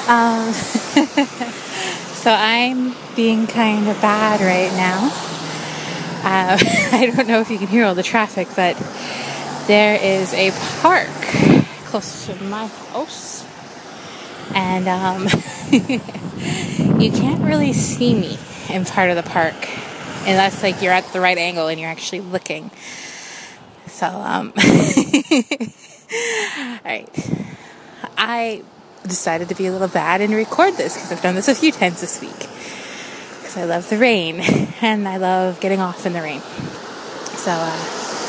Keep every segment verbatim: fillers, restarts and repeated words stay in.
Um, so I'm being kind of bad right now. Uh, I don't know if you can hear all the traffic, but there is a park close to my house, and um, you can't really see me in part of the park unless like you're at the right angle and you're actually looking. So, um, alright, I decided to be a little bad and record this because I've done this a few times this week because I love the rain and I love getting off in the rain. So, uh,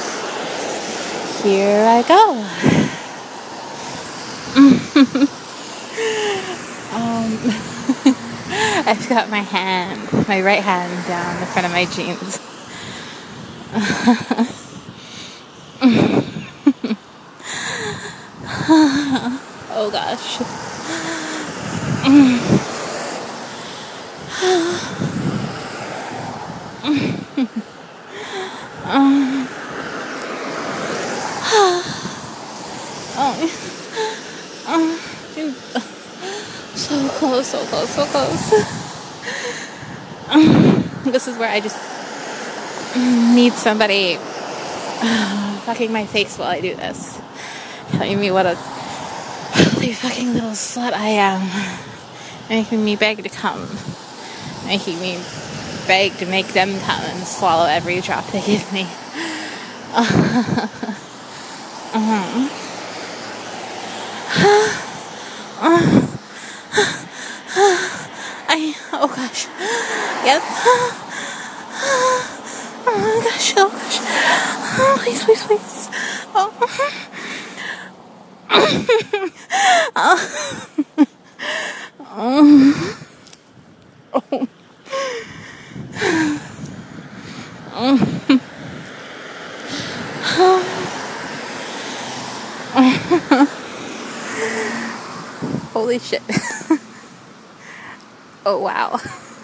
here I go. um, I've got my hand, my right hand down the front of my jeans. Oh gosh. So close, so close, so close. This is where I just need somebody fucking my face while I do this. Telling me what a holy fucking little slut I am. Making me beg to come. Making me beg to make them come and swallow every drop they give me. Uh, uh, uh, I, oh gosh. Yep. Oh my gosh, oh gosh. Oh, please, please, please. Oh. Oh. Oh. Oh. Holy shit. Oh wow.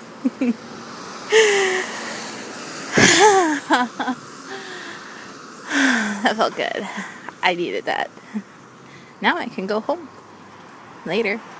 That felt good. I needed that. Now I can go home later.